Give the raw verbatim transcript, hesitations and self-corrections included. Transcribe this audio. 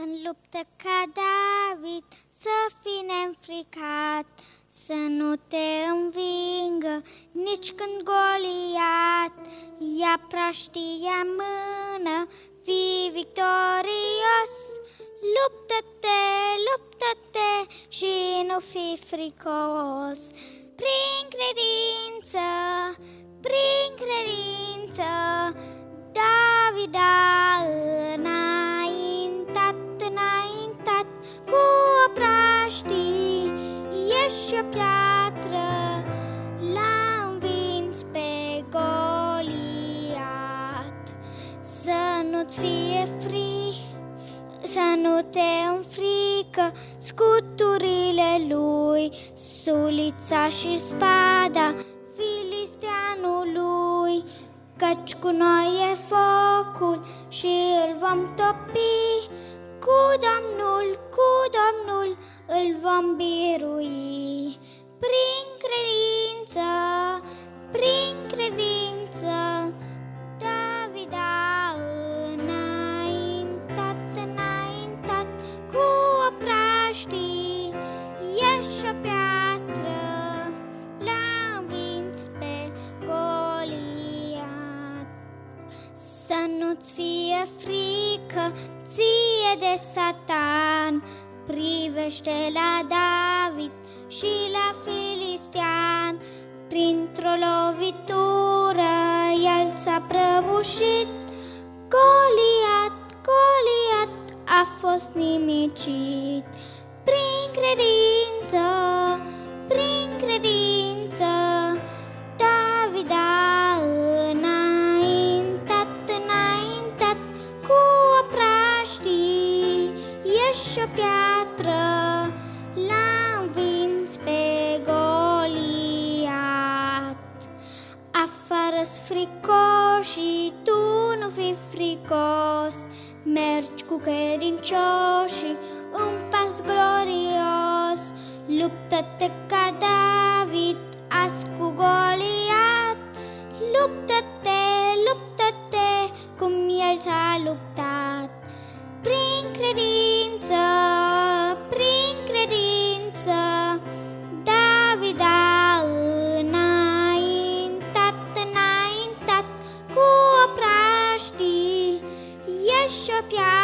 în luptă ca David, să fii neînfricat, să nu te învingă nici când Goliat ia praștia în mână, fii victorios. Luptă-te, luptă-te și nu fi fricos. Prin credință, prin credință, David a înaintat, înaintat cu o praștie și o piatră, l-a învins pe Goliat. Să nu-ți fie frică, să nu te înfrică scuturile lui, sulița și spada filisteanului, căci cu noi e focul și îl vom topi, cu Domnul, cu Domnul îl vom birui. Prin credință, prin credință, David a înaintat, înaintat cu o praștie și o piatră, l-a învins pe Goliat. Să nu-ți fie frică ție de Satan, privește la David și la filistean. Printr-o lovitură el s-a prăbușit, Goliat, Goliat a fost nimicit. Prin credință, prin credință, David a înaintat, înaintat cu o praștie și o piatră, l-a învins pe Goliat. Afară-s fricoși, tu nu fi fricos, mergi cu credincioșii în pas glorios. Luptă-te ca David azi cu Goliat, luptă-te, luptă-te cum el s-a luptat. Prin credință, prin credință, David a înaintat, înaintat cu o praștie și o piatră,